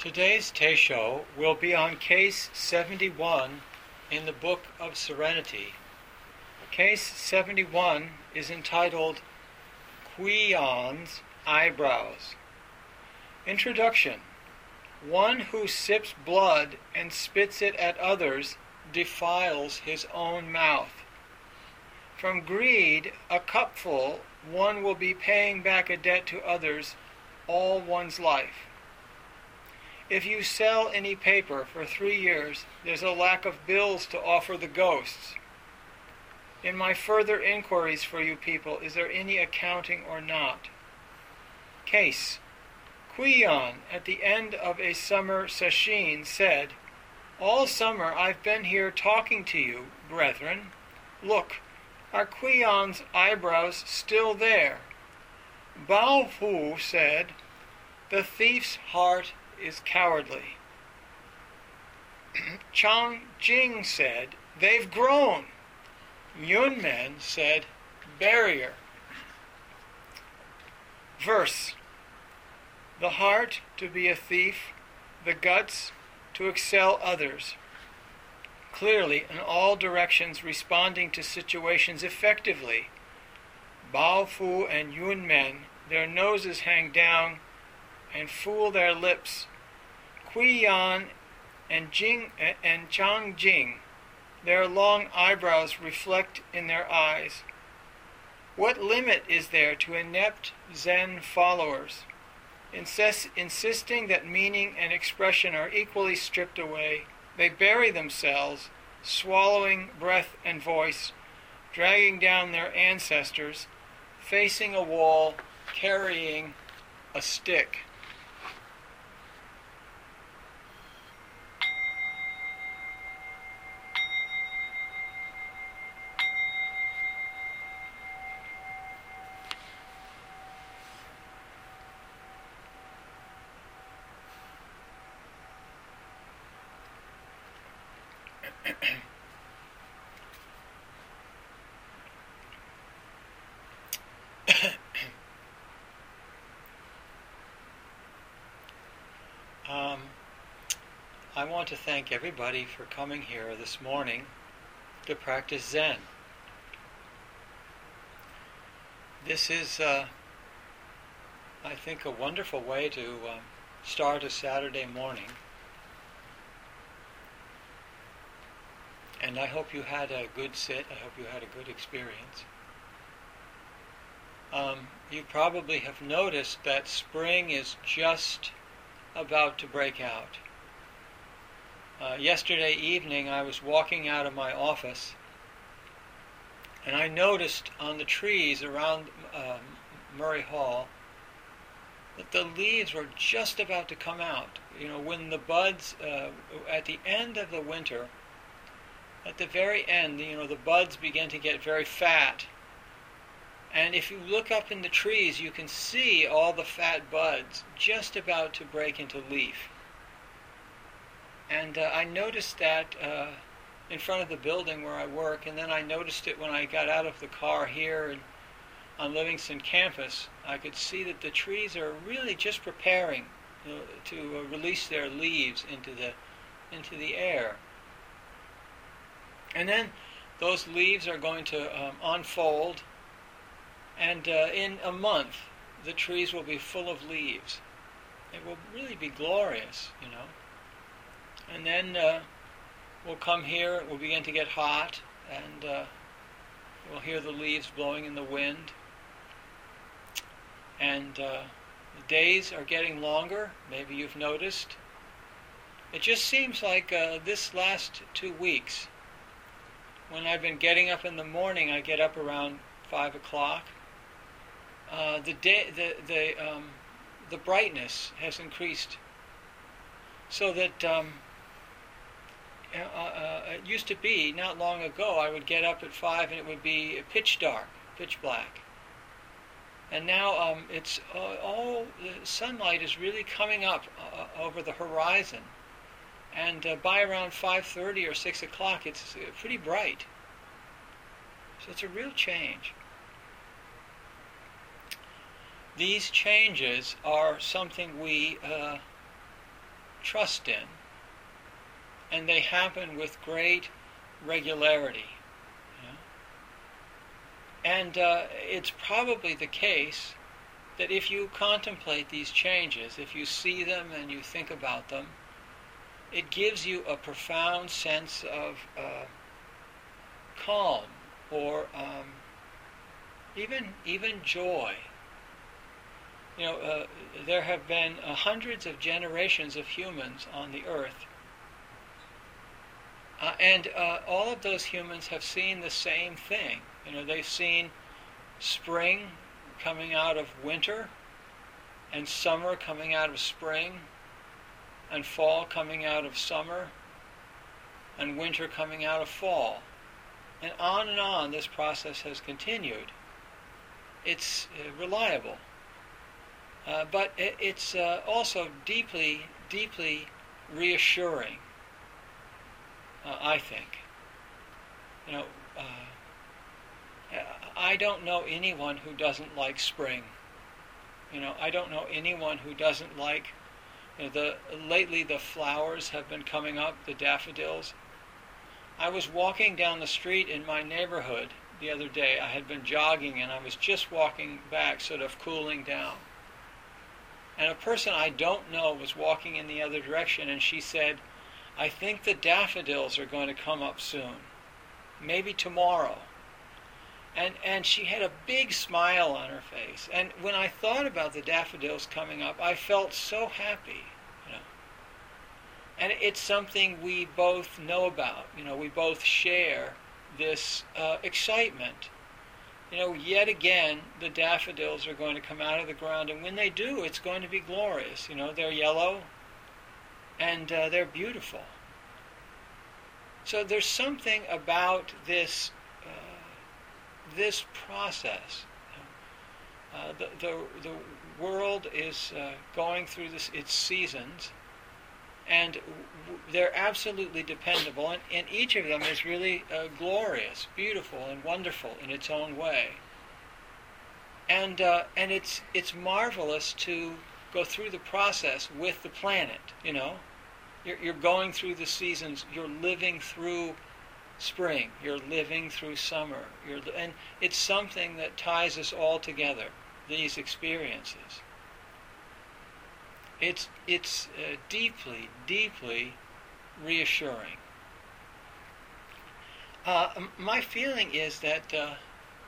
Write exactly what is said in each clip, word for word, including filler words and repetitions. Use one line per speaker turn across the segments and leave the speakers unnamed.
Today's Teisho will be on Case seventy-one in the Book of Serenity. Case seventy-one is entitled Kuiyan's Eyebrows. Introduction. One who sips blood and spits it at others defiles his own mouth. From greed, a cupful, one will be paying back a debt to others all one's life. If you sell any paper for three years, there's a lack of bills to offer the ghosts. In my further inquiries for you people, is there any accounting or not? Case. Kuiyan, at the end of a summer sesshin, said, "All summer I've been here talking to you, brethren. Look, are Kuiyan's eyebrows still there?" Bao Fu said, "The thief's heart is cowardly." Chang Jing said, "They've grown." Yunmen said, "Barrier." Verse. The heart to be a thief, the guts to excel others. Clearly, in all directions responding to situations effectively. Bao Fu and Yunmen, their noses hang down and fool their lips. Kuiyan and Jing and Chang Jing, their long eyebrows reflect in their eyes. What limit is there to inept Zen followers, insist, insisting that meaning and expression are equally stripped away? They bury themselves, swallowing breath and voice, dragging down their ancestors, facing a wall, carrying a stick. um, I want to thank everybody for coming here this morning to practice Zen. This is, uh, I think, a wonderful way to uh, start a Saturday morning. And I hope you had a good sit. I hope you had a good experience. Um, you probably have noticed that spring is just about to break out. Uh, yesterday evening I was walking out of my office and I noticed on the trees around um, Murray Hall that the leaves were just about to come out. You know, when the buds, uh, at the end of the winter, at the very end, you know, the buds begin to get very fat. And if you look up in the trees, you can see all the fat buds just about to break into leaf. And uh, I noticed that uh, in front of the building where I work, and then I noticed it when I got out of the car here and on Livingston campus. I could see that the trees are really just preparing, you know, to uh, release their leaves into the into the air. And then those leaves are going to um, unfold, and uh, in a month the trees will be full of leaves. It will really be glorious, you know. And then uh, we'll come here, it will begin to get hot, and uh, we'll hear the leaves blowing in the wind. And uh, the days are getting longer, maybe you've noticed. It just seems like uh, this last two weeks, when I've been getting up in the morning, I get up around five o'clock. Uh, the day, the the um, the brightness has increased, so that um, uh, uh, it used to be not long ago I would get up at five and it would be pitch dark, pitch black. And now um, it's uh, all the sunlight is really coming up uh, over the horizon. And uh, by around five thirty or six o'clock, it's uh, pretty bright. So it's a real change. These changes are something we uh, trust in, and they happen with great regularity. You know? And uh, it's probably the case that if you contemplate these changes, if you see them and you think about them, it gives you a profound sense of uh, calm or um, even even joy. You know, uh, there have been uh, hundreds of generations of humans on the earth, uh, and uh, all of those humans have seen the same thing. You know, they've seen spring coming out of winter, and summer coming out of spring, and fall coming out of summer, and winter coming out of fall. And on and on this process has continued. It's uh, reliable. Uh, but it, it's uh, also deeply, deeply reassuring, uh, I think. You know, uh, I don't know anyone who doesn't like spring. You know, I don't know anyone who doesn't like, you know, the lately the flowers have been coming up, the daffodils. I was walking down the street in my neighborhood the other day. I had been jogging and I was just walking back, sort of cooling down. And a person I don't know was walking in the other direction, and she said, "I think the daffodils are going to come up soon, maybe tomorrow." And and she had a big smile on her face. And when I thought about the daffodils coming up, I felt so happy, you know. And it's something we both know about. You know, we both share this uh, excitement. You know, yet again, the daffodils are going to come out of the ground, and when they do, it's going to be glorious. You know, they're yellow, and uh, they're beautiful. So there's something about this uh, this process. Uh, the, the the world is uh, going through this its seasons, and w- they're absolutely dependable, and, and each of them is really uh, glorious, beautiful, and wonderful in its own way. And uh, and it's it's marvelous to go through the process with the planet. You know, you're, you're going through the seasons. You're living through spring. You're living through summer. You're and it's something that ties us all together. These experiences. It's it's uh, deeply, deeply reassuring. Uh, my feeling is that uh,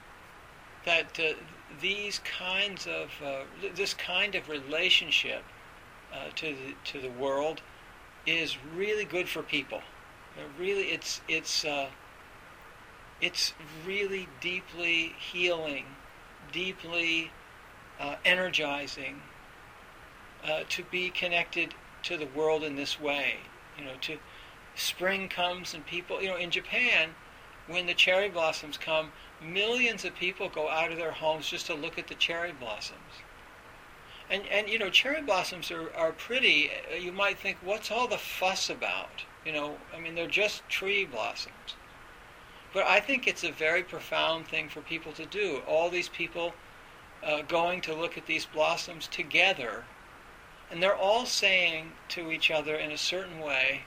that uh, these kinds of uh, this kind of relationship uh, to the to the world is really good for people. Uh, really, it's it's uh, it's really deeply healing, deeply uh, energizing. Uh, to be connected to the world in this way. You know, to spring comes and people, you know, in Japan, when the cherry blossoms come, millions of people go out of their homes just to look at the cherry blossoms. And, and you know, cherry blossoms are, are pretty. You might think, what's all the fuss about? You know, I mean, they're just tree blossoms. But I think it's a very profound thing for people to do. All these people uh, going to look at these blossoms together, and they're all saying to each other in a certain way,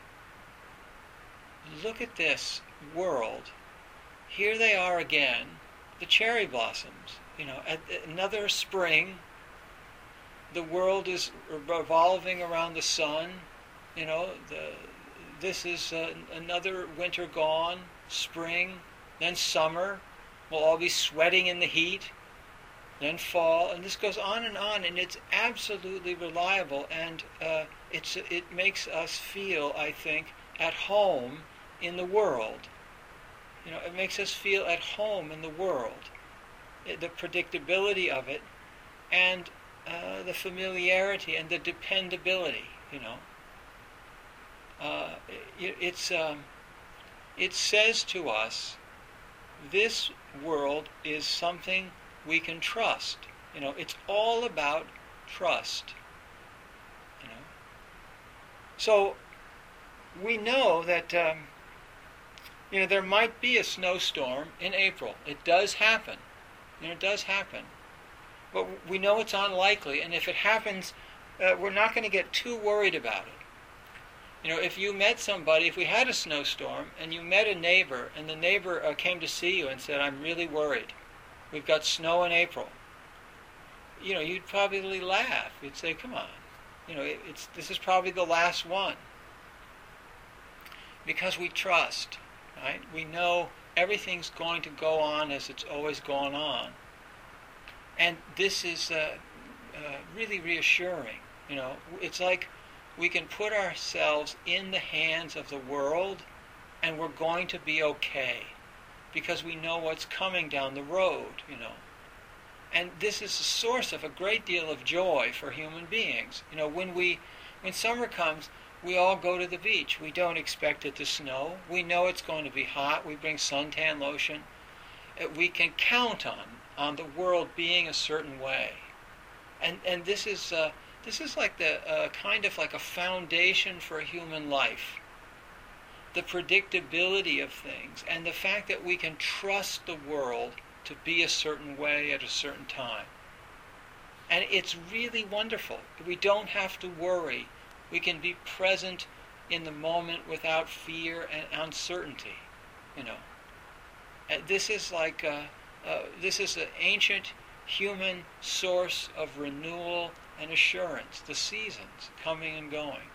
look at this world. Here they are again, the cherry blossoms. You know, at another spring, the world is revolving around the sun. You know, the, this is uh, another winter gone, spring, then summer. We'll all be sweating in the heat. Then fall, and this goes on and on, and it's absolutely reliable, and uh, it's it makes us feel, I think, at home in the world. You know, it makes us feel at home in the world. It, the predictability of it, and uh, the familiarity and the dependability. You know, uh, it, it's um, it says to us, this world is something we can trust. You know, it's all about trust. You know, so we know that um, you know there might be a snowstorm in April. It does happen. You know, it does happen. But we know it's unlikely, and if it happens, uh, we're not going to get too worried about it. You know, if you met somebody, if we had a snowstorm and you met a neighbor and the neighbor uh, came to see you and said, I'm really worried. We've got snow in April. You know, you'd probably laugh. You'd say, come on. You know, it, it's this is probably the last one. Because we trust, right? We know everything's going to go on as it's always gone on. And this is uh, uh, really reassuring. You know, it's like we can put ourselves in the hands of the world and we're going to be okay because we know what's coming down the road, you know. And this is a source of a great deal of joy for human beings. You know, when we, when summer comes, we all go to the beach. We don't expect it to snow. We know it's going to be hot. We bring suntan lotion. Uh, we can count on on the world being a certain way. And and this is uh, this is like the uh, kind of like a foundation for human life. The predictability of things and the fact that we can trust the world to be a certain way at a certain time. And it's really wonderful. We don't have to worry. We can be present in the moment without fear and uncertainty, you know. And this is like, uh, uh, this is an ancient human source of renewal and assurance, the seasons coming and going.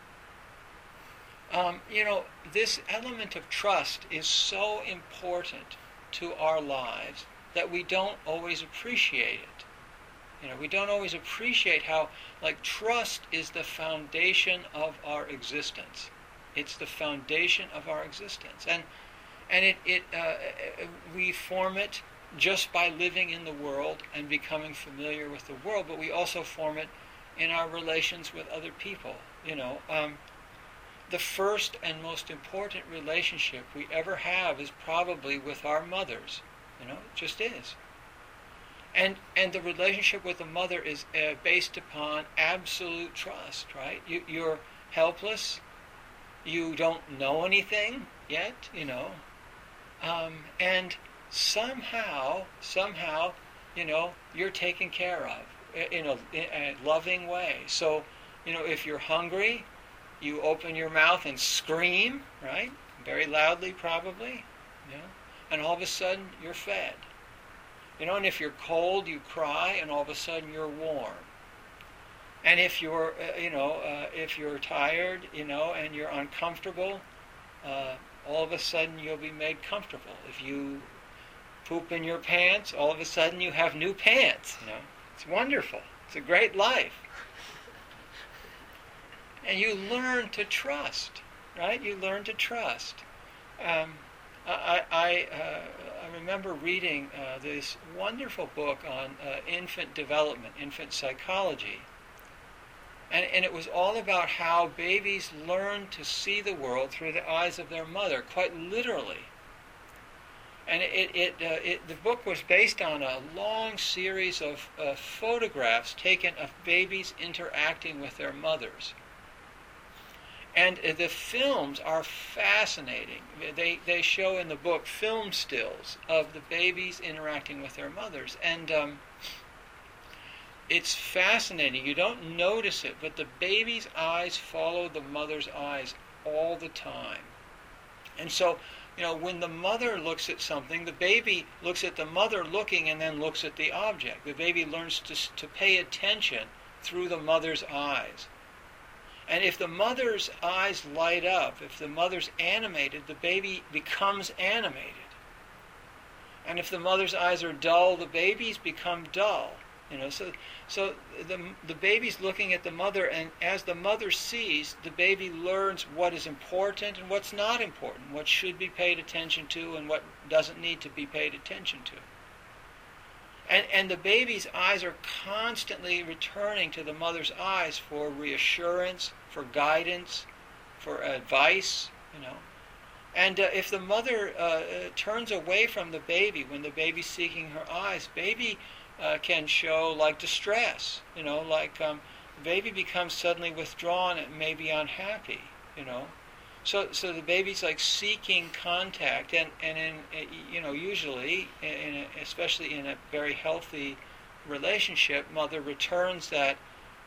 Um, you know, this element of trust is so important to our lives that we don't always appreciate it. You know, we don't always appreciate how, like, trust is the foundation of our existence. It's the foundation of our existence, and and it it uh, we form it just by living in the world and becoming familiar with the world, but we also form it in our relations with other people. You know, um, the first and most important relationship we ever have is probably with our mothers. You know, it just is. And and the relationship with the mother is uh, based upon absolute trust, right? You, you're helpless. You don't know anything yet, you know. Um, and somehow, somehow, you know, you're taken care of in a, in a loving way. So, you know, if you're hungry, you open your mouth and scream, right? Very loudly, probably, you know. And all of a sudden, you're fed. You know, and if you're cold, you cry, and all of a sudden you're warm. And if you're, uh, you know, uh, if you're tired, you know, and you're uncomfortable, uh, all of a sudden you'll be made comfortable. If you poop in your pants, all of a sudden you have new pants. You know, it's wonderful. It's a great life. And you learn to trust, right? You learn to trust. Um, I I, uh, I remember reading uh, this wonderful book on uh, infant development, infant psychology, and and it was all about how babies learn to see the world through the eyes of their mother, quite literally. And it it, uh, it the book was based on a long series of uh, photographs taken of babies interacting with their mothers. And the films are fascinating. They they show in the book film stills of the babies interacting with their mothers. And um, it's fascinating. You don't notice it, but the baby's eyes follow the mother's eyes all the time. And so, you know, when the mother looks at something, the baby looks at the mother looking and then looks at the object. The baby learns to to pay attention through the mother's eyes. And if the mother's eyes light up, if the mother's animated, the baby becomes animated. And if the mother's eyes are dull, the babies become dull. You know, so so the the baby's looking at the mother, and as the mother sees, the baby learns what is important and what's not important, what should be paid attention to and what doesn't need to be paid attention to. And, and the baby's eyes are constantly returning to the mother's eyes for reassurance, for guidance, for advice, you know. And uh, if the mother uh, turns away from the baby when the baby's seeking her eyes, baby uh, can show like distress, you know, like um, the baby becomes suddenly withdrawn and maybe unhappy, you know. So, so the baby's like seeking contact, and and in you know usually, in a, especially in a very healthy relationship, mother returns that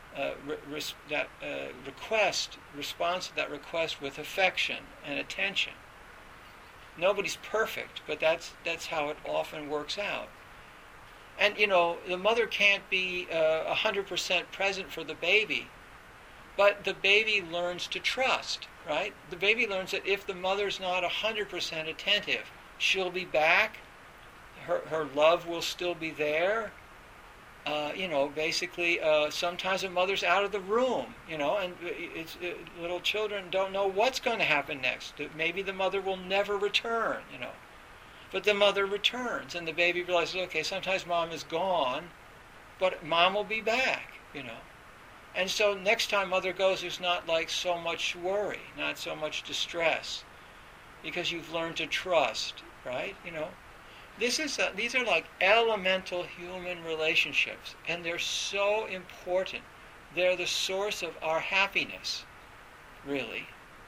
uh, re- res- that uh, request, responds to that request with affection and attention. Nobody's perfect, but that's that's how it often works out. And, you know, the mother can't be uh, one hundred percent present for the baby, but the baby learns to trust, right? The baby learns that if the mother's not one hundred percent attentive, she'll be back, her, her love will still be there. Uh, you know, basically, uh, sometimes a mother's out of the room, you know, and it's, it, little children don't know what's going to happen next. Maybe the mother will never return, you know. But the mother returns, and the baby realizes, okay, sometimes mom is gone, but mom will be back, you know. And so next time mother goes, there's not like so much worry, not so much distress, because you've learned to trust, right? You know. This is a, these are like elemental human relationships, and they're so important. They're the source of our happiness, really.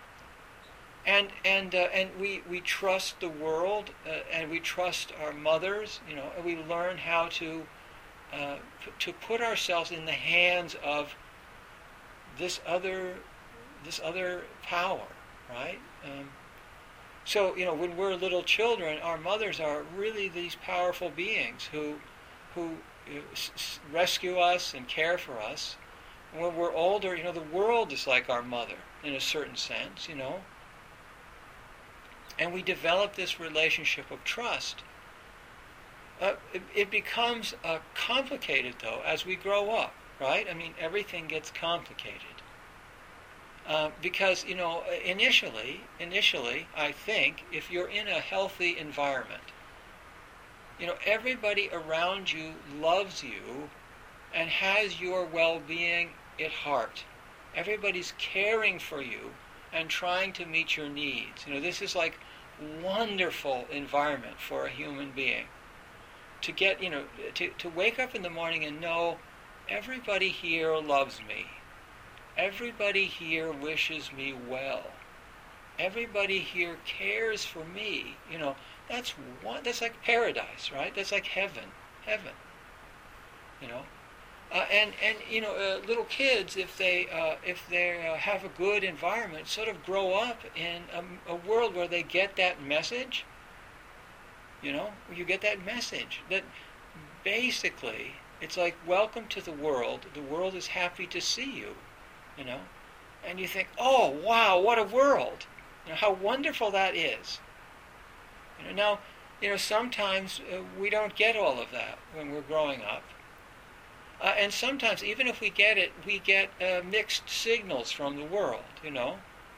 And and uh, and we, we trust the world, uh, and we trust our mothers, you know, and we learn how to uh, p- to put ourselves in the hands of this other this other power, right? Um, So, you know, when we're little children, our mothers are really these powerful beings who who s- rescue us and care for us. And when we're older, you know, the world is like our mother in a certain sense, you know. And we develop this relationship of trust. Uh, it, it becomes uh, complicated, though, as we grow up, right? I mean, everything gets complicated. Uh, because, you know, initially, initially, I think, if you're in a healthy environment, you know, everybody around you loves you and has your well-being at heart. Everybody's caring for you and trying to meet your needs. You know, this is like wonderful environment for a human being. To get, you know, to, to wake up in the morning and know everybody here loves me. Everybody here wishes me well. Everybody here cares for me. You know, that's one. That's like paradise, right? That's like heaven, heaven. You know, uh, and and you know, uh, little kids, if they uh, if they uh, have a good environment, sort of grow up in a, a world where they get that message. You know, you get that message that basically it's like, welcome to the world. The world is happy to see you. You know, and you think, oh, wow, what a world. You know, how wonderful that is. You know, now, you know, sometimes uh, we don't get all of that when we're growing up. Uh, and sometimes, even if we get it, we get uh, mixed signals from the world, you know.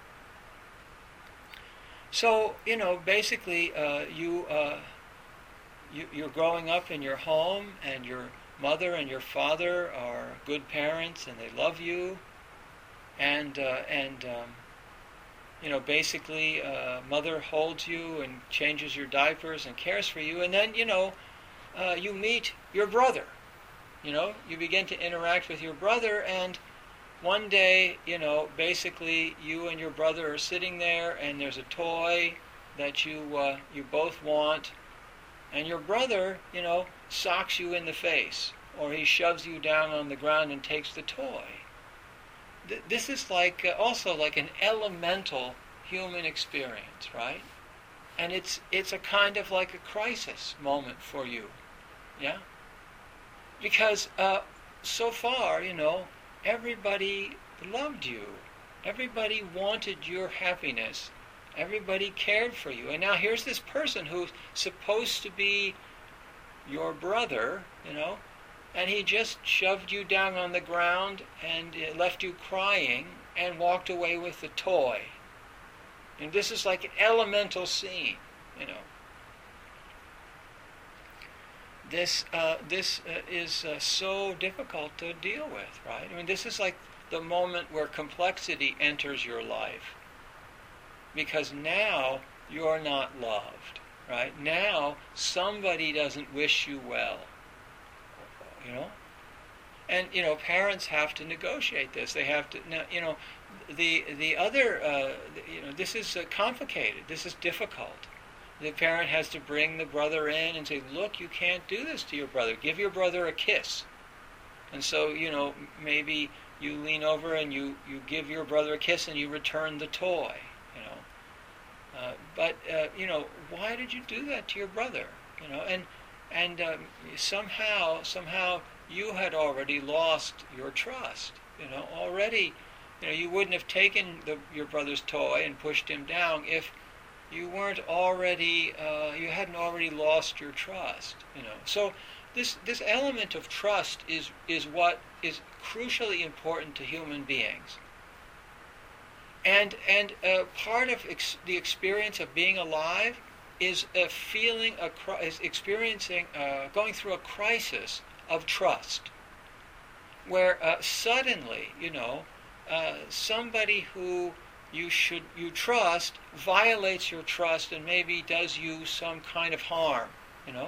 So, you know, basically, uh, you, uh, you, you're growing up in your home, and your mother and your father are good parents, and they love you. And, uh, and um, you know, basically, uh, mother holds you and changes your diapers and cares for you. And then, you know, uh, you meet your brother. You know, you begin to interact with your brother, and one day, you know, basically, you and your brother are sitting there, and there's a toy that you uh, you both want, and your brother, you know, socks you in the face, or he shoves you down on the ground and takes the toy. This is like uh, also like an elemental human experience, right? And it's it's a kind of like a crisis moment for you, yeah? Because uh, so far, you know, everybody loved you. Everybody wanted your happiness. Everybody cared for you. And now here's this person who's supposed to be your brother, you know, and he just shoved you down on the ground and left you crying and walked away with the toy. And this is like an elemental scene, you know. This uh, this uh, is uh, so difficult to deal with, right? I mean, this is like the moment where complexity enters your life. Because now you're not loved, right? Now somebody doesn't wish you well. You know, and you know, parents have to negotiate this. They have to, now, you know, the the other, uh, you know, this is uh, complicated. This is difficult. The parent has to bring the brother in and say, "Look, you can't do this to your brother. Give your brother a kiss." And so, you know, maybe you lean over and you, you give your brother a kiss and you return the toy, you know. Uh, but, uh, you know, why did you do that to your brother? You know, and, and um, somehow, somehow you had already lost your trust, you know, already, you know, you wouldn't have taken the, your brother's toy and pushed him down if you weren't already, uh, you hadn't already lost your trust, you know. So this this element of trust is is what is crucially important to human beings. And and uh, part of ex- the experience of being alive is a feeling, a cri- is experiencing, uh, going through a crisis of trust, where uh, suddenly, you know, uh, somebody who you should you trust violates your trust and maybe does you some kind of harm, you know.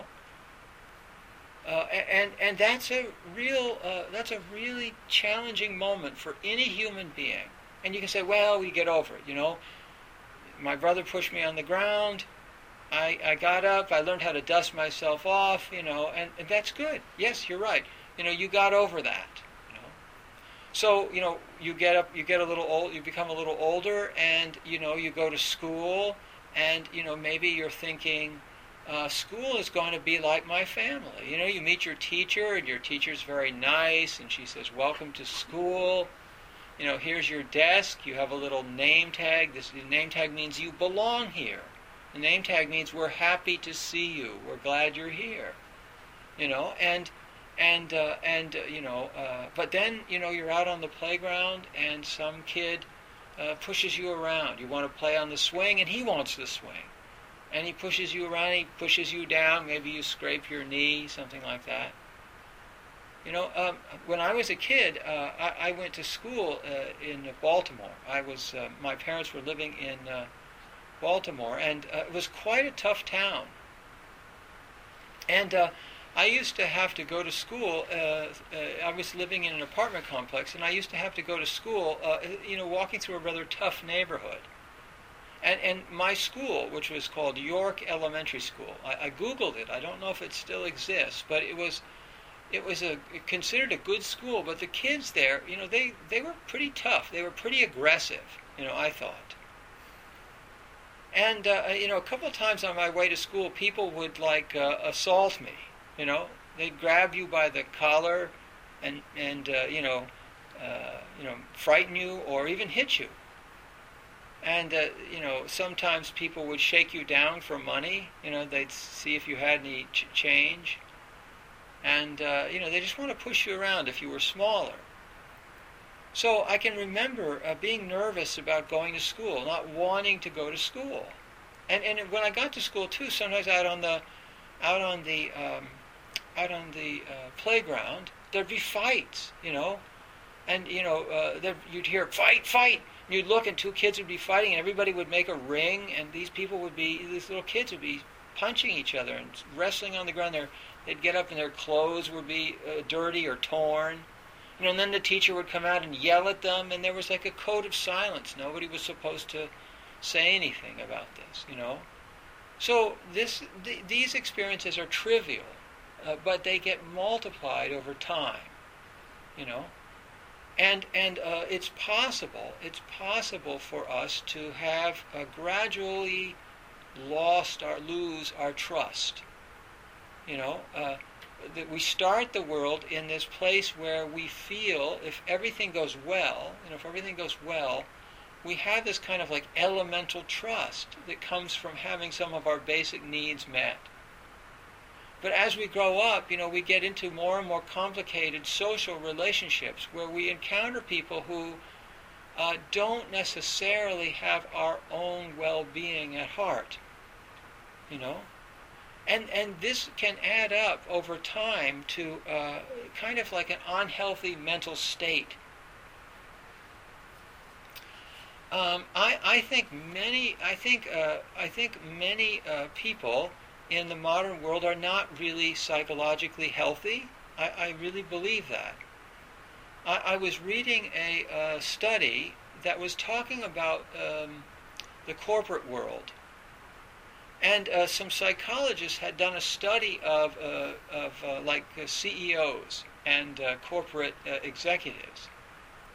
Uh, and and that's a real uh, that's a really challenging moment for any human being. And you can say, well, we get over it, you know. My brother pushed me on the ground. I I got up. I learned how to dust myself off, you know, and, and that's good. Yes, you're right. You know, you got over that. So, you know, you get up, you get a little old, you become a little older, and, you know, you go to school, and, you know, maybe you're thinking, uh, school is going to be like my family. You know, you meet your teacher, and your teacher's very nice, and she says, welcome to school. You know, here's your desk. You have a little name tag. This name tag means you belong here. The name tag means we're happy to see you. We're glad you're here. You know, and... And, uh, and uh, you know, uh, but then, you know, you're out on the playground and some kid uh, pushes you around. You want to play on the swing and he wants the swing. And he pushes you around, he pushes you down, maybe you scrape your knee, something like that. You know, um, when I was a kid, uh, I, I went to school uh, in Baltimore. I was, uh, my parents were living in uh, Baltimore, and uh, it was quite a tough town. And, uh, I used to have to go to school, uh, uh, I was living in an apartment complex, and I used to have to go to school, uh, you know, walking through a rather tough neighborhood. And, and my school, which was called York Elementary School, I, I Googled it, I don't know if it still exists, but it was it was a considered a good school, but the kids there, you know, they, they were pretty tough, they were pretty aggressive, you know, I thought. And, uh, you know, a couple of times on my way to school, people would, like, uh, assault me. You know, they'd grab you by the collar and, and uh, you know, uh, you know, frighten you or even hit you. And, uh, you know, sometimes people would shake you down for money. You know, they'd see if you had any ch- change. And, uh, you know, they just want to push you around if you were smaller. So I can remember uh, being nervous about going to school, not wanting to go to school. And, and when I got to school, too, sometimes out on the, out on the, um, out on the uh, playground, there'd be fights, you know, and, you know, uh, you'd hear, fight, fight, and you'd look and two kids would be fighting, and everybody would make a ring, and these people would be, these little kids would be punching each other and wrestling on the ground. They're, they'd get up and their clothes would be uh, dirty or torn, you know, and then the teacher would come out and yell at them, and there was like a code of silence. Nobody was supposed to say anything about this, you know. So this, th- these experiences are trivial. Uh, but they get multiplied over time, you know, and and uh, it's possible. It's possible for us to have uh, gradually lost or lose our trust. You know, uh, that we start the world in this place where we feel if everything goes well, and if everything goes well, we have this kind of like elemental trust that comes from having some of our basic needs met. But as we grow up, you know, we get into more and more complicated social relationships where we encounter people who uh, don't necessarily have our own well-being at heart, you know. And and this can add up over time to uh, kind of like an unhealthy mental state. Um, I I think many I think uh, I think many uh, people in the modern world are not really psychologically healthy. I, I really believe that. I, I was reading a uh, study that was talking about um, the corporate world. And uh, some psychologists had done a study of, uh, of uh, like uh, C E Os and uh, corporate uh, executives.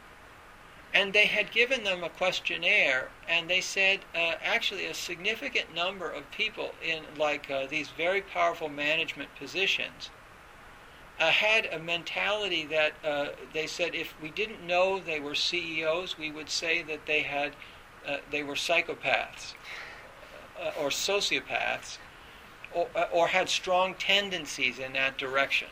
And they had given them a questionnaire, and they said uh, actually a significant number of people in like uh, these very powerful management positions uh, had a mentality that uh, they said if we didn't know they were C E Os, we would say that they had uh, they were psychopaths uh, or sociopaths, or, or had strong tendencies in that direction.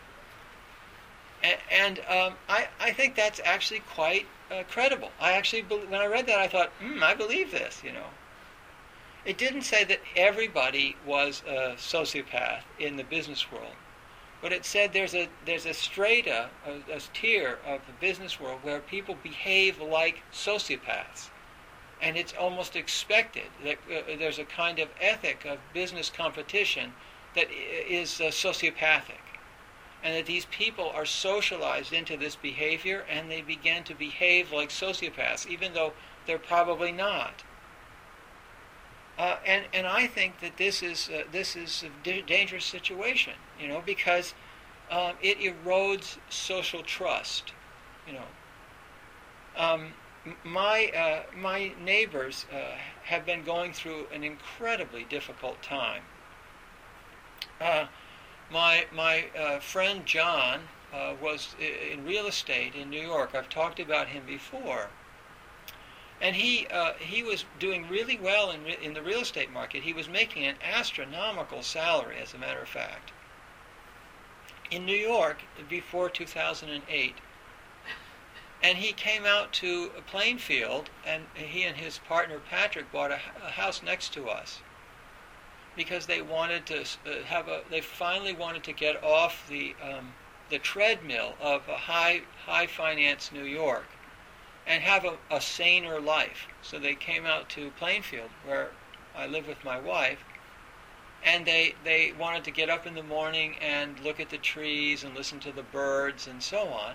And, and um, I, I think that's actually quite uh, credible. I actually, be- when I read that, I thought, hmm, I believe this, you know. It didn't say that everybody was a sociopath in the business world, but it said there's a there's a strata, a, a tier of the business world where people behave like sociopaths. And it's almost expected that uh, there's a kind of ethic of business competition that is uh, sociopathic. And that these people are socialized into this behavior and they begin to behave like sociopaths, even though they're probably not. Uh, and, and I think that this is, uh, this is a d- dangerous situation, you know, because um, it erodes social trust, you know. Um, My uh, my neighbors uh, have been going through an incredibly difficult time. Uh, my my uh, friend John uh, was in real estate in New York. I've talked about him before, and he uh, he was doing really well in re- in the real estate market. He was making an astronomical salary, as a matter of fact. In New York before two thousand eight. And he came out to Plainfield, and he and his partner Patrick bought a, a house next to us because they wanted to uh, have a. They finally wanted to get off the um, the treadmill of a high high finance New York and have a, a saner life. So they came out to Plainfield, where I live with my wife, and they they wanted to get up in the morning and look at the trees and listen to the birds and so on.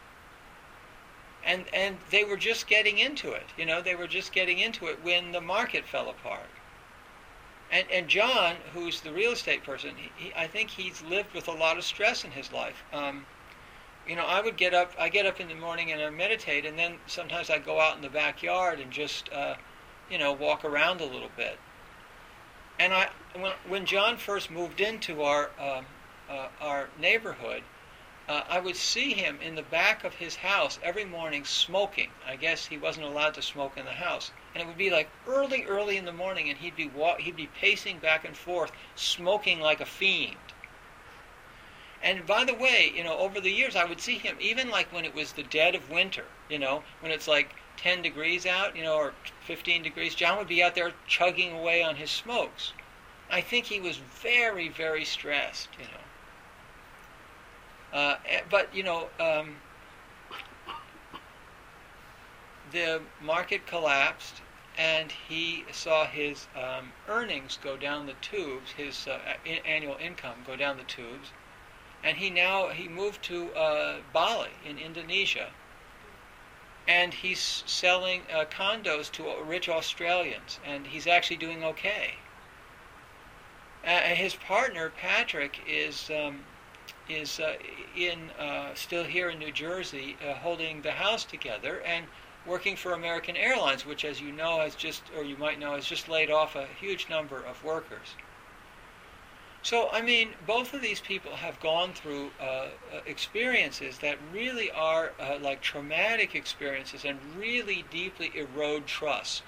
And and they were just getting into it, you know, they were just getting into it when the market fell apart. And and John, who's the real estate person, he, he, I think he's lived with a lot of stress in his life. Um, you know, I would get up, I get up in the morning and I meditate, and then sometimes I go out in the backyard and just, uh, you know, walk around a little bit. And I, when, when John first moved into our um, uh, our neighborhood, Uh, I would see him in the back of his house every morning smoking. I guess he wasn't allowed to smoke in the house. And it would be like early, early in the morning, and he'd be wa- he'd be pacing back and forth, smoking like a fiend. And by the way, you know, over the years, I would see him, even like when it was the dead of winter, you know, when it's like ten degrees out, you know, or fifteen degrees, John would be out there chugging away on his smokes. I think he was very, very stressed, you know. Uh, but, you know, um, the market collapsed, and he saw his um, earnings go down the tubes, his uh, in- annual income go down the tubes, and he now, he moved to uh, Bali in Indonesia, and he's selling uh, condos to rich Australians, and he's actually doing okay. Uh, his partner, Patrick, is... Um, is uh, in uh, still here in New Jersey, uh, holding the house together and working for American Airlines, which, as you know, has just, or you might know, has just laid off a huge number of workers. So, I mean, both of these people have gone through uh, experiences that really are uh, like traumatic experiences and really deeply erode trust.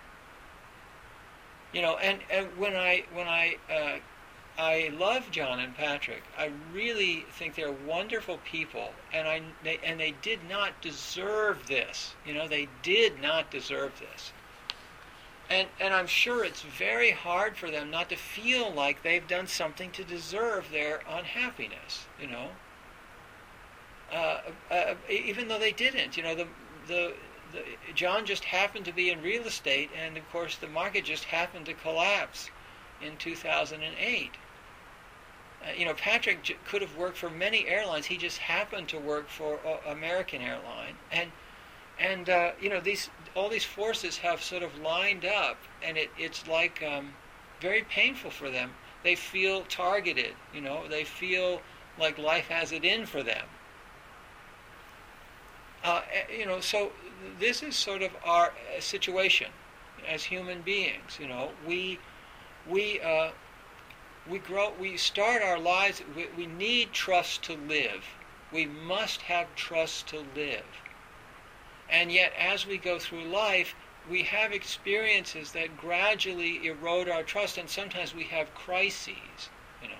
You know, and, and when I when I uh, I love John and Patrick. I really think they're wonderful people, and I they, and they did not deserve this. You know, they did not deserve this. And and I'm sure it's very hard for them not to feel like they've done something to deserve their unhappiness. You know, uh, uh, even though they didn't. You know, the the. The, John just happened to be in real estate, and of course the market just happened to collapse in two thousand eight. Uh, you know, Patrick j- could have worked for many airlines. He just happened to work for uh, American Airline, and and uh, you know, these all these forces have sort of lined up, and it it's like um, very painful for them. They feel targeted. You know, they feel like life has it in for them. Uh, you know, so this is sort of our uh, situation as human beings. You know, we we uh, we grow, we start our lives. We, we need trust to live. We must have trust to live. And yet, as we go through life, we have experiences that gradually erode our trust, and sometimes we have crises. You know.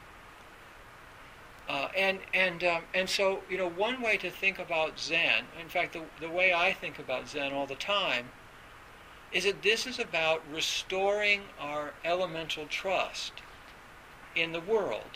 Uh, and and um, and so, you know, one way to think about Zen, in fact, the, the way I think about Zen all the time, is that this is about restoring our elemental trust in the world.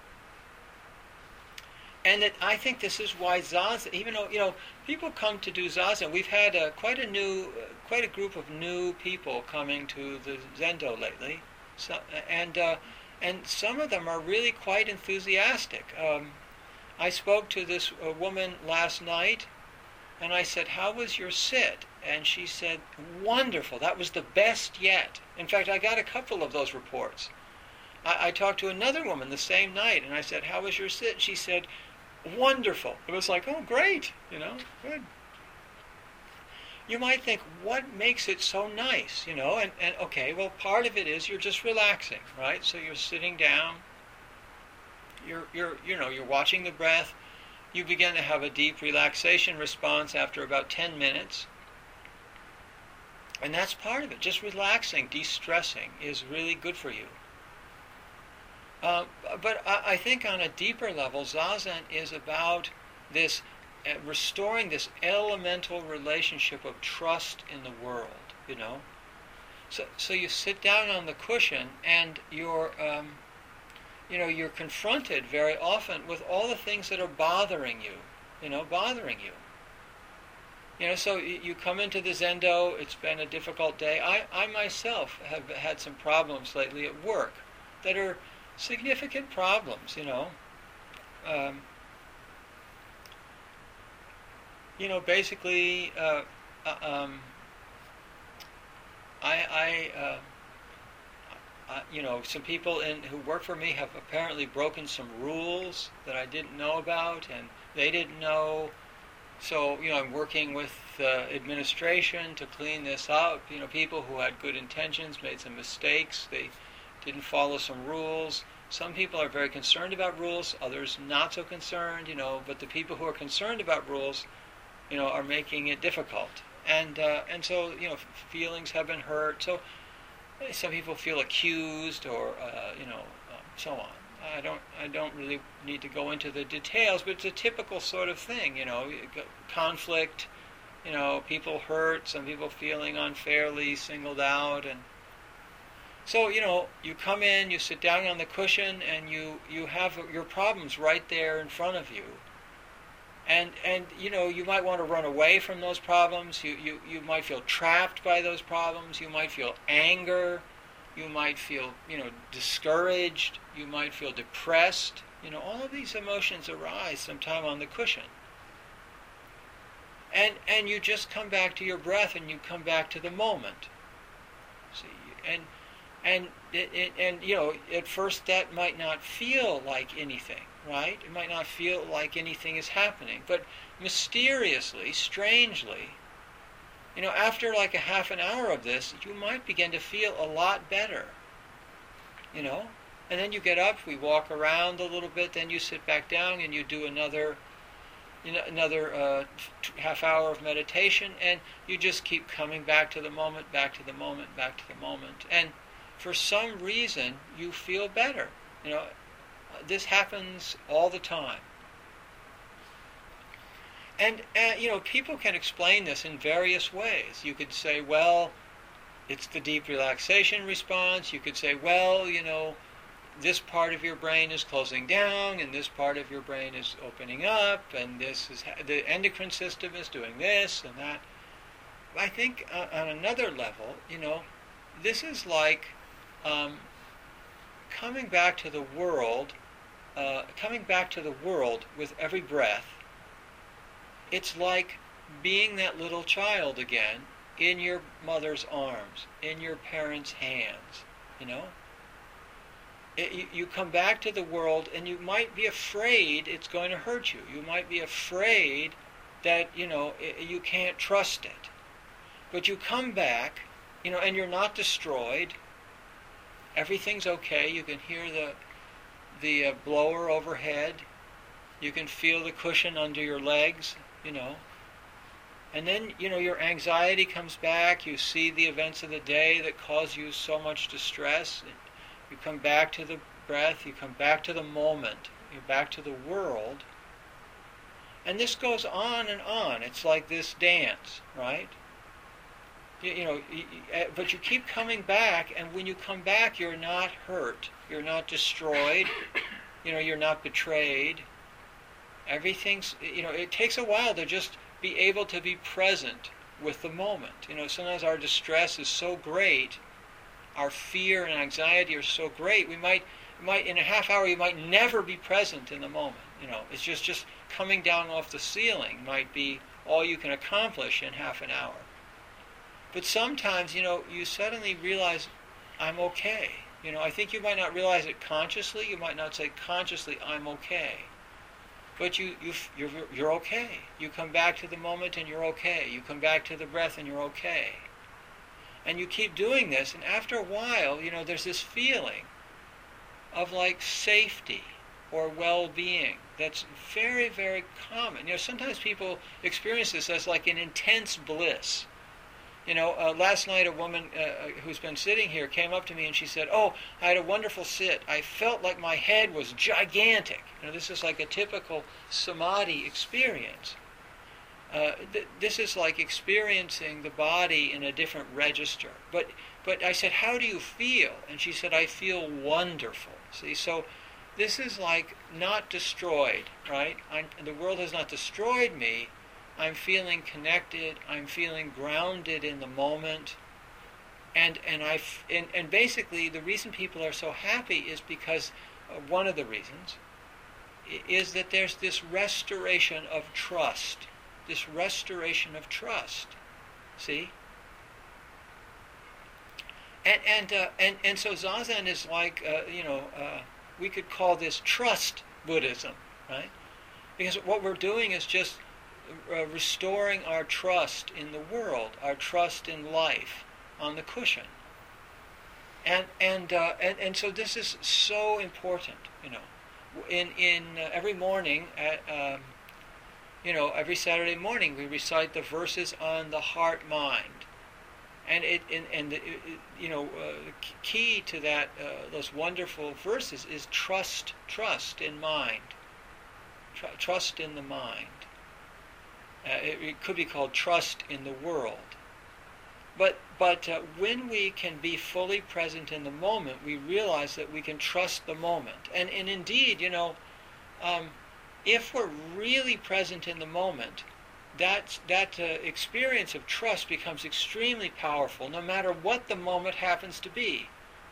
And that I think this is why Zazen, even though, you know, people come to do Zazen, we've had uh, quite a new, uh, quite a group of new people coming to the Zendo lately, so, and. Uh, And some of them are really quite enthusiastic. Um, I spoke to this uh, woman last night, and I said, "How was your sit?" And she said, "Wonderful. That was the best yet." In fact, I got a couple of those reports. I, I talked to another woman the same night, and I said, "How was your sit?" She said, "Wonderful." It was like, "Oh, great. You know, good." You might think, what makes it so nice, you know? And, and okay, well, part of it is you're just relaxing, right? So you're sitting down, you're you're you know you're watching the breath. You begin to have a deep relaxation response after about ten minutes, and that's part of it. Just relaxing, de-stressing is really good for you. Uh, but I, I think on a deeper level, Zazen is about this. Uh, restoring this elemental relationship of trust in the world, you know. So, so you sit down on the cushion, and you're, um, you know, you're confronted very often with all the things that are bothering you, you know, bothering you. You know, so you, you come into the Zendo. It's been a difficult day. I, I myself have had some problems lately at work that are significant problems, you know. Um, You know, basically, uh, uh, um, I, I, uh, uh, you know, some people in, who work for me have apparently broken some rules that I didn't know about, and they didn't know. So, you know, I'm working with uh, administration to clean this up. You know, people who had good intentions made some mistakes. They didn't follow some rules. Some people are very concerned about rules, others not so concerned, you know, but the people who are concerned about rules, you know, are making it difficult, and uh, and so, you know, feelings have been hurt. So some people feel accused, or uh, you know, um, so on. I don't I don't really need to go into the details, but it's a typical sort of thing, you know, conflict, you know, people hurt, some people feeling unfairly singled out, and so, you know, you come in, you sit down on the cushion, and you you have your problems right there in front of you. And, and you know, you might want to run away from those problems. You, you, you might feel trapped by those problems. You might feel anger. You might feel, you know, discouraged. You might feel depressed. You know, all of these emotions arise sometime on the cushion. And, and you just come back to your breath, and you come back to the moment. See, and, and, it, it, and you know, at first that might not feel like anything. Right? It might not feel like anything is happening, but mysteriously, strangely, you know, after like a half an hour of this, you might begin to feel a lot better, you know, and then you get up, we walk around a little bit, then you sit back down and you do another, you know, another uh, half hour of meditation, and you just keep coming back to the moment, back to the moment, back to the moment, and for some reason you feel better, you know. This happens all the time. And, uh, you know, people can explain this in various ways. You could say, well, it's the deep relaxation response. You could say, well, you know, this part of your brain is closing down, and this part of your brain is opening up, and this is ha- the endocrine system is doing this and that. I think uh, on another level, you know, this is like um, coming back to the world Uh, coming back to the world with every breath. It's like being that little child again in your mother's arms, in your parents' hands, you know? It, you, you come back to the world, and you might be afraid it's going to hurt you. You might be afraid that, you know, you can't trust it. But you come back, you know, and you're not destroyed. Everything's okay. You can hear the the uh, blower overhead. You can feel the cushion under your legs, you know. And then, you know, your anxiety comes back. You see the events of the day that cause you so much distress. You come back to the breath. You come back to the moment. You're back to the world. And this goes on and on. It's like this dance, right? You, you know, you, but you keep coming back, and when you come back, you're not hurt. You're not destroyed. You know, you're not betrayed. Everything's, you know, it takes a while to just be able to be present with the moment. You know, sometimes our distress is so great, our fear and anxiety are so great, we might, might in a half hour, you might never be present in the moment. You know, it's just, just coming down off the ceiling might be all you can accomplish in half an hour. But sometimes, you know, you suddenly realize, I'm okay. You know, I think you might not realize it consciously. You might not say consciously, I'm okay. But you, you, you're, you're okay. You come back to the moment and you're okay. You come back to the breath and you're okay. And you keep doing this, and after a while, you know, there's this feeling of like safety or well-being that's very, very common. You know, sometimes people experience this as like an intense bliss. You know, uh, last night a woman uh, who's been sitting here came up to me and she said, oh, I had a wonderful sit. I felt like my head was gigantic. You know, this is like a typical samadhi experience. Uh, th- this is like experiencing the body in a different register. But, but I said, how do you feel? And she said, I feel wonderful. See, so this is like not destroyed, right? I'm, the world has not destroyed me. I'm feeling connected. I'm feeling grounded in the moment, and and I and, and basically the reason people are so happy is because uh, one of the reasons is that there's this restoration of trust, this restoration of trust. See, and and uh, and and so Zazen is like uh, you know uh, we could call this trust Buddhism, right? Because what we're doing is just Uh, restoring our trust in the world, our trust in life, on the cushion, and and uh, and and so this is so important. You know, in in uh, every morning at um, you know every Saturday morning we recite the verses on the heart mind, and it and, and the, it, you know uh, key to that uh, those wonderful verses is trust, trust in mind, Tr- trust in the mind. Uh, it, it could be called trust in the world. But but uh, when we can be fully present in the moment, we realize that we can trust the moment. And, and indeed, you know, um, if we're really present in the moment, that, that uh, experience of trust becomes extremely powerful, no matter what the moment happens to be.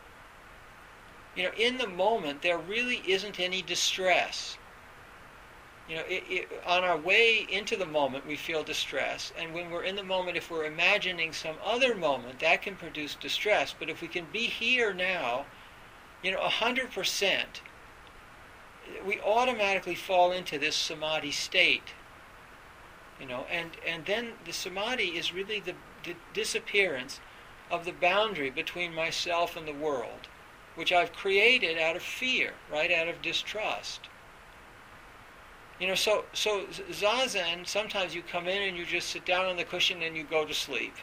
You know, in the moment, there really isn't any distress. You know, it, it, on our way into the moment, we feel distress. And when we're in the moment, if we're imagining some other moment, that can produce distress. But if we can be here now, you know, one hundred percent, we automatically fall into this samadhi state. You know, and, and then the samadhi is really the, the disappearance of the boundary between myself and the world, which I've created out of fear, right, out of distrust. You know, so so Zazen, sometimes you come in and you just sit down on the cushion and you go to sleep.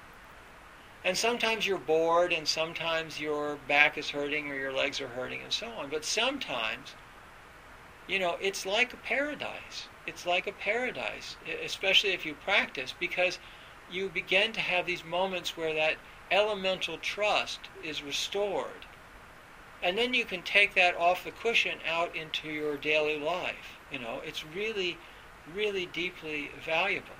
And sometimes you're bored, and sometimes your back is hurting or your legs are hurting and so on. But sometimes, you know, it's like a paradise. It's like a paradise, especially if you practice, because you begin to have these moments where that elemental trust is restored. And then you can take that off the cushion out into your daily life. You know, it's really, really deeply valuable.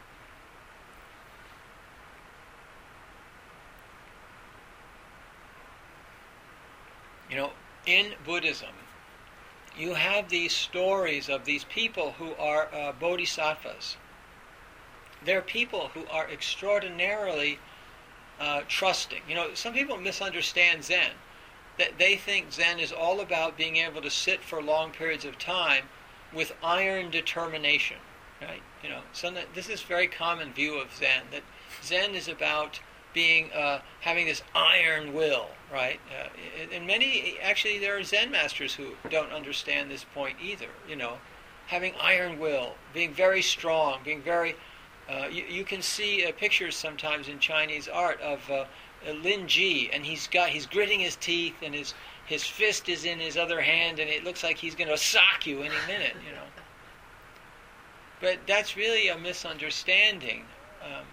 You know, in Buddhism, you have these stories of these people who are uh, bodhisattvas. They're people who are extraordinarily uh, trusting. You know, some people misunderstand Zen. That they think Zen is all about being able to sit for long periods of time with iron determination. right? You know, so that, this is very common view of Zen, that Zen is about being, uh, having this iron will, right? Uh, and many, actually, there are Zen masters who don't understand this point either, you know, having iron will, being very strong, being very, uh, you, you can see uh, pictures sometimes in Chinese art of uh, uh, Lin Ji, and he's got, he's gritting his teeth, and his, his fist is in his other hand, and it looks like he's going to sock you any minute, you know. But that's really a misunderstanding. Um,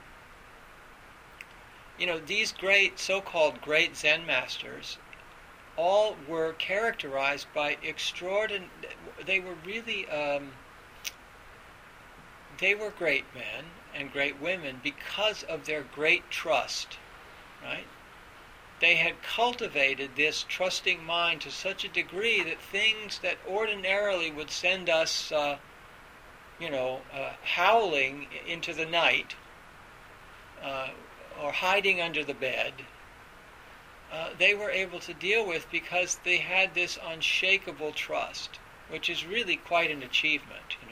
you know, these great, so-called great Zen masters, all were characterized by extraordinary, they were really, um, they were great men and great women because of their great trust, right? They had cultivated this trusting mind to such a degree that things that ordinarily would send us, uh, you know, uh, howling into the night, uh, or hiding under the bed, uh, they were able to deal with because they had this unshakable trust, which is really quite an achievement, you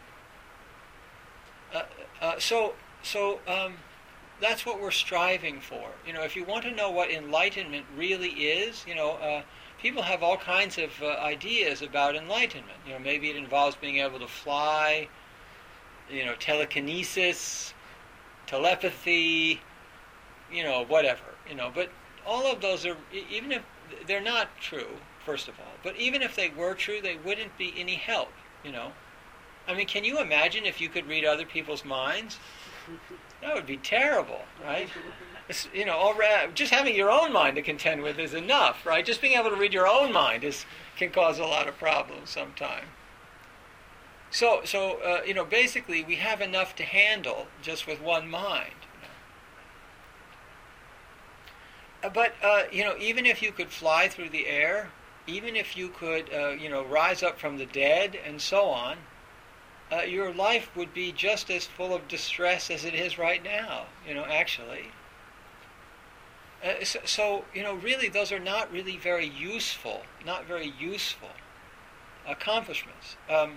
know. Uh, uh, so, so um, that's what we're striving for. You know, if you want to know what enlightenment really is, you know, uh, people have all kinds of uh, ideas about enlightenment. You know, maybe it involves being able to fly, you know, telekinesis, telepathy, you know, whatever, you know. But all of those are, even if they're not true, first of all, but even if they were true, they wouldn't be any help, you know. I mean, can you imagine if you could read other people's minds? That would be terrible, right? It's, you know, already, just having your own mind to contend with is enough, right? Just being able to read your own mind is can cause a lot of problems sometimes. So, so uh, you know, basically, we have enough to handle just with one mind. You know? But uh, you know, even if you could fly through the air, even if you could, uh, you know, rise up from the dead, and so on, uh, your life would be just as full of distress as it is right now. You know, actually. Uh, so, so, you know, really, those are not really very useful, not very useful accomplishments. Um,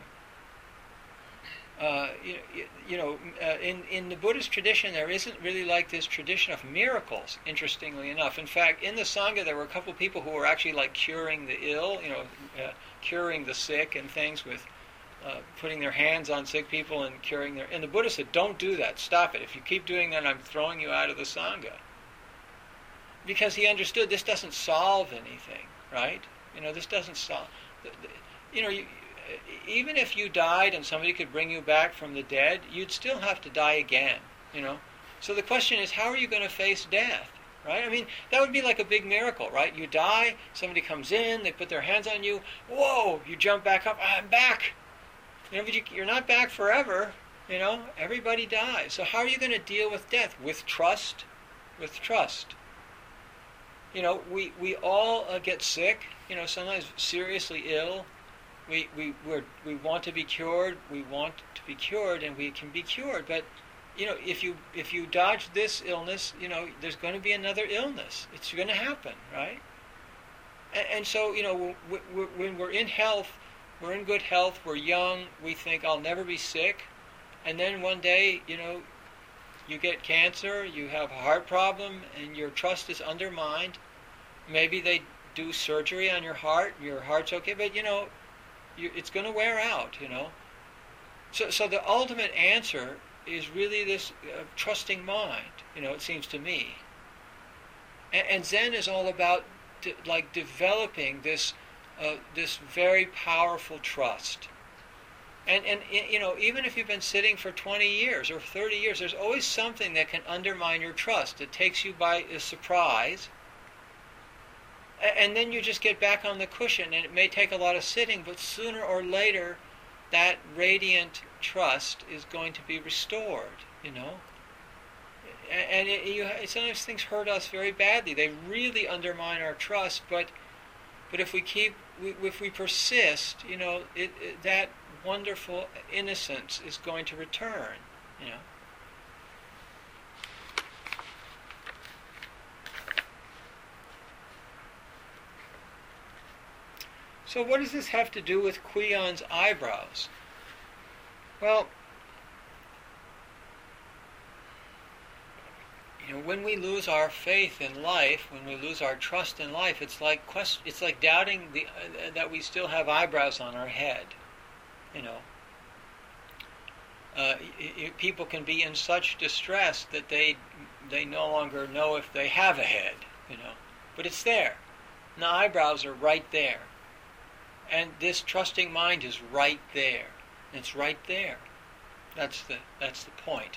uh, you, you know, uh, in, in the Buddhist tradition, there isn't really like this tradition of miracles, interestingly enough. In fact, in the Sangha, there were a couple of people who were actually like curing the ill, you know, uh, curing the sick and things with uh, putting their hands on sick people and curing their... And the Buddha said, don't do that, stop it. If you keep doing that, I'm throwing you out of the Sangha. Because he understood this doesn't solve anything, right? You know, this doesn't solve... You know, you, even if you died and somebody could bring you back from the dead, you'd still have to die again, you know? So the question is, how are you going to face death, right? I mean, that would be like a big miracle, right? You die, somebody comes in, they put their hands on you, whoa, you jump back up, I'm back! You know, but you, you're not back forever, you know? Everybody dies. So how are you going to deal with death? With trust? With trust. You know, we, we all uh, get sick, you know, sometimes seriously ill. We we we're, we want to be cured. We want to be cured, and we can be cured. But you know, if you if you dodge this illness, you know, there's going to be another illness. It's going to happen, right? And, and so, you know, we, we, when we're in health, we're in good health. We're young. We think I'll never be sick, and then one day, you know, you get cancer. You have a heart problem, and your trust is undermined. Maybe they do surgery on your heart. Your heart's okay, but you know. You, it's going to wear out, you know. So, so the ultimate answer is really this uh, trusting mind, you know. It seems to me. And, and Zen is all about de- like developing this, uh, this very powerful trust. And and you know, even if you've been sitting for twenty years or thirty years, there's always something that can undermine your trust. It takes you by a surprise. And then you just get back on the cushion, and it may take a lot of sitting, but sooner or later, that radiant trust is going to be restored, you know. And it, you, sometimes things hurt us very badly. They really undermine our trust, but but if we keep, we, if we persist, you know, it, it, that wonderful innocence is going to return, you know. So what does this have to do with Kuion's eyebrows? Well, You know, when we lose our faith in life, when we lose our trust in life, it's like quest- it's like doubting the, uh, that we still have eyebrows on our head. You know, uh, y- y- people can be in such distress that they they no longer know if they have a head. You know, but it's there. And the eyebrows are right there, and this trusting mind is right there. It's right there. That's the that's the point.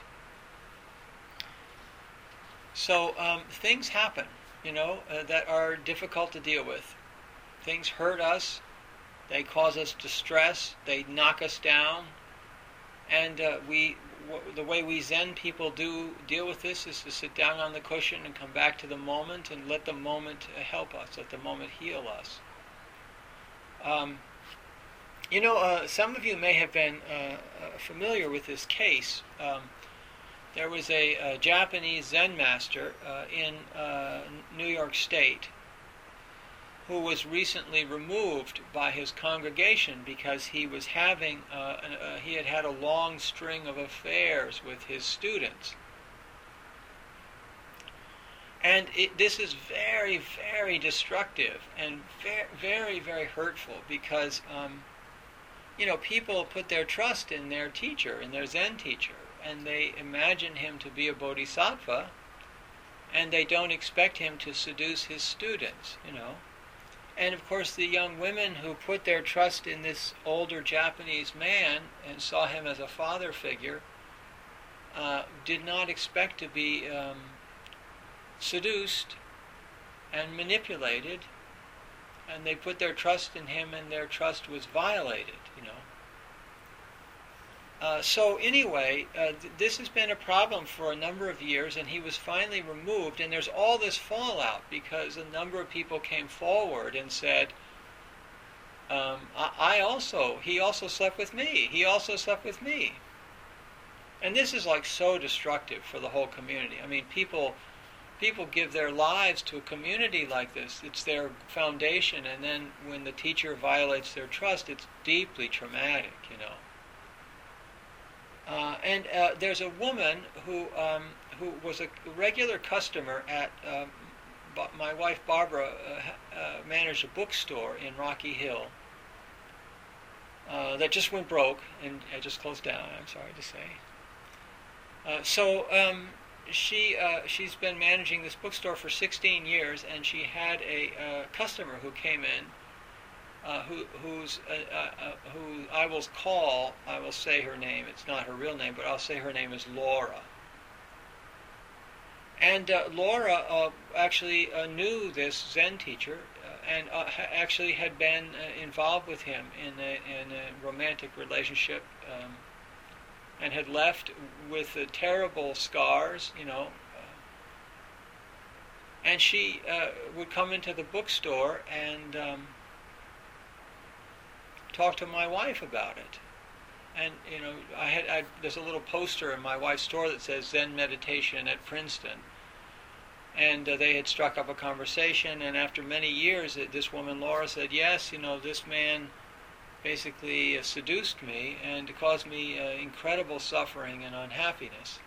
So um, things happen, you know, uh, that are difficult to deal with. Things hurt us. They cause us distress. They knock us down. And uh, we, w- the way we Zen people do deal with this is to sit down on the cushion and come back to the moment and let the moment uh, help us. Let the moment heal us. Um, you know, uh, some of you may have been uh, uh, familiar with this case. Um, There was a, a Japanese Zen master uh, in uh, New York State who was recently removed by his congregation because he was having uh, an, uh, he had had a long string of affairs with his students. And it, this is very, very destructive and very, very, very hurtful because, um, you know, people put their trust in their teacher, in their Zen teacher, and they imagine him to be a bodhisattva, and they don't expect him to seduce his students, you know. And of course the young women who put their trust in this older Japanese man and saw him as a father figure uh, did not expect to be um, seduced and manipulated, and they put their trust in him and their trust was violated, you know. Uh, so anyway, uh, th- this has been a problem for a number of years, and he was finally removed. And there's all this fallout because a number of people came forward and said, um, I-, I also, he also slept with me. He also slept with me. And this is like so destructive for the whole community. I mean, people, people give their lives to a community like this. It's their foundation, and then when the teacher violates their trust, it's deeply traumatic, you know. Uh, and uh, there's a woman who um, who was a regular customer at um, my wife Barbara uh, uh, managed a bookstore in Rocky Hill uh, that just went broke and uh, just closed down. I'm sorry to say. Uh, so um, she uh, she's been managing this bookstore for sixteen years, and she had a uh, customer who came in. Uh, who, who's, uh, uh, who I will call, I will say her name, it's not her real name, but I'll say her name is Laura. And uh, Laura uh, actually uh, knew this Zen teacher uh, and uh, ha- actually had been uh, involved with him in a, in a romantic relationship um, and had left with uh, terrible scars, you know. Uh, and she uh, would come into the bookstore and um, talk to my wife about it. And, you know, I had I, there's a little poster in my wife's store that says Zen Meditation at Princeton. And uh, they had struck up a conversation, and after many years, uh, this woman, Laura, said, yes, you know, this man basically uh, seduced me and caused me uh, incredible suffering and unhappiness.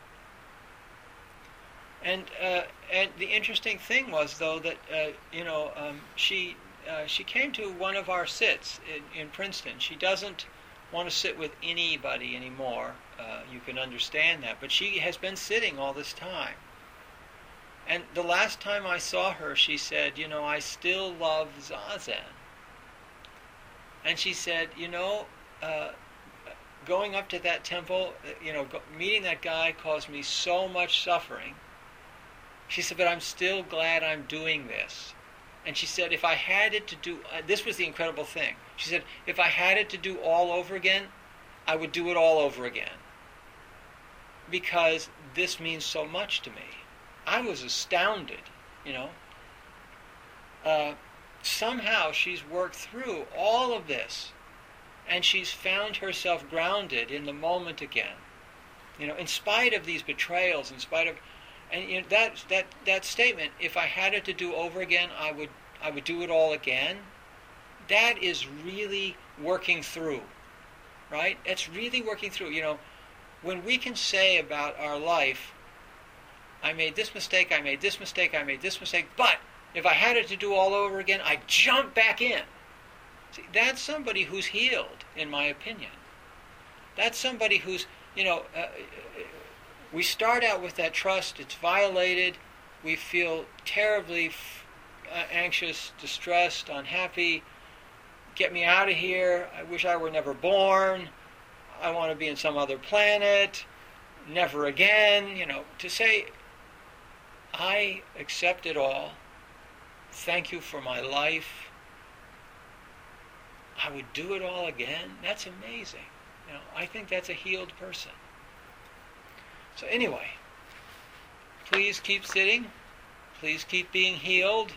And uh, and the interesting thing was, though, that, uh, you know, um, she... Uh, she came to one of our sits in, in Princeton. She doesn't want to sit with anybody anymore. Uh, you can understand that. But she has been sitting all this time. And the last time I saw her, she said, you know, I still love Zazen. And she said, you know, uh, going up to that temple, you know, go, meeting that guy caused me so much suffering. She said, but I'm still glad I'm doing this. And she said, if I had it to do, uh, this was the incredible thing. She said, if I had it to do all over again, I would do it all over again. Because this means so much to me. I was astounded, you know. Uh, somehow she's worked through all of this, and she's found herself grounded in the moment again. You know, in spite of these betrayals, in spite of... And you know, that that that statement, if I had it to do over again, I would I would do it all again. That is really working through, right? It's really working through. You know, when we can say about our life, I made this mistake, I made this mistake, I made this mistake, but if I had it to do all over again, I'd jump back in. See, that's somebody who's healed, in my opinion. That's somebody who's, you know, uh, we start out with that trust, it's violated, we feel terribly uh, anxious, distressed, unhappy, get me out of here, I wish I were never born, I want to be in some other planet, never again, you know, to say, I accept it all, thank you for my life, I would do it all again, that's amazing. You know, I think that's a healed person. So anyway, please keep sitting, please keep being healed.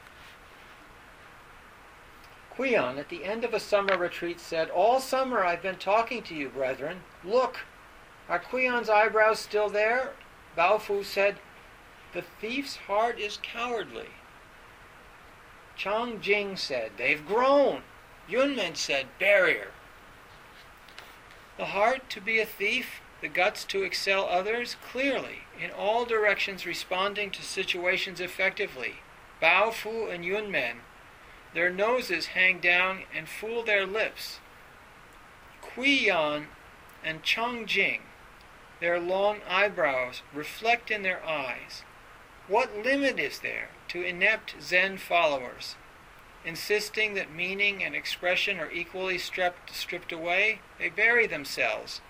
Kweon, at the end of a summer retreat, said, "All summer I've been talking to you, brethren. Look, are Kweon's eyebrows still there?" Baofu said, "The thief's heart is cowardly." Chang Jing said, "They've grown." Yunmen said, "Barrier." The heart to be a thief, the guts to excel others, clearly, in all directions responding to situations effectively. Baofu and Yunmen, their noses hang down and fool their lips. Kweon and Chongjing, their long eyebrows reflect in their eyes. What limit is there to inept Zen followers, insisting that meaning and expression are equally stripped, stripped away? They bury themselves,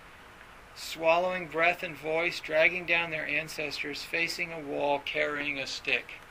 swallowing breath and voice, dragging down their ancestors, facing a wall, carrying a stick.